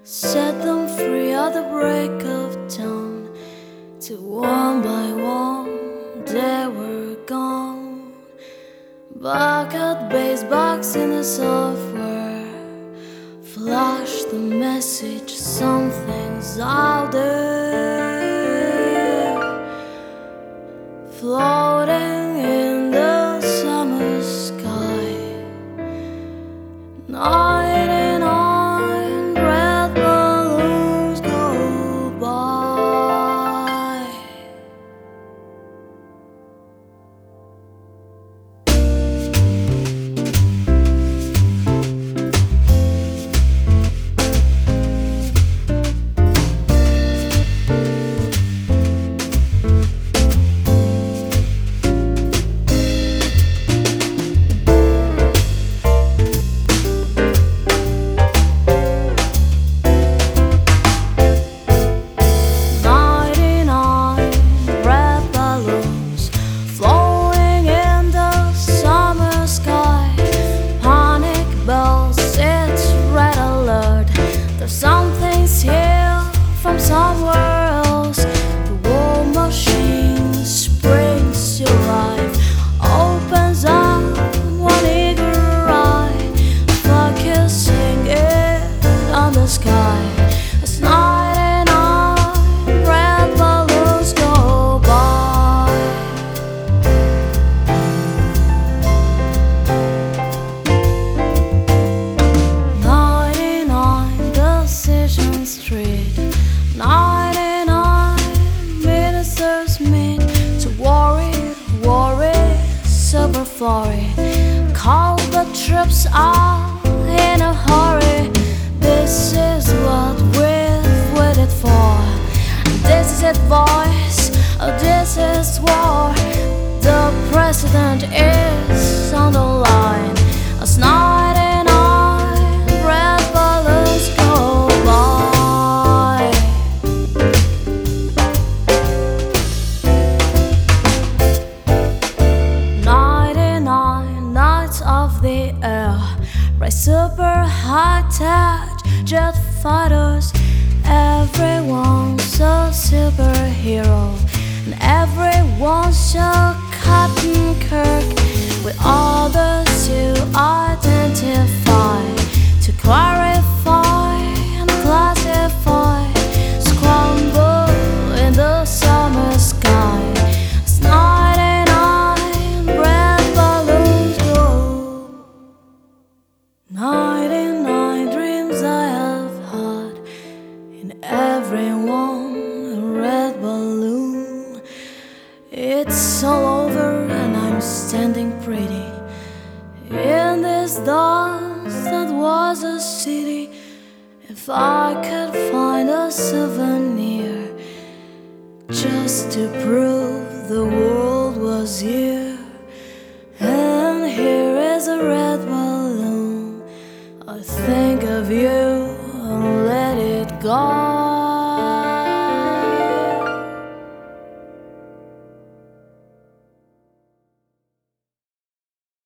Set them free at the break of dawn, till one by one they were gone. Back at base, box in the software, flash the message, something's out there, floating in the summer sky. 99 red balloons go by. Something's here from somewhere else. The war machine springs to life, opens up one eager eye, focusing it on the sky. As 99 red balloons go by. 99 Decision Street, 99 ministers meet to worry, super flurry. Call the troops out in a hurry. This is what we've waited for. This is it, boys. This is war. The president is on the line. As 99 red balloons go by. 99 nights of the air, right, super high-tech jet fighters. Everyone's a superhero, and everyone's a Captain Kirk, with others to identify, to clarify and classify, scramble in the summer sky. As 99 red balloons go. 99 dreams I have had, in everyone a red balloon. It's all over and I'm standing pretty in this dust that was a city. If I could find a souvenir just to prove the world was here, and here is a red balloon, I think of you and let it go.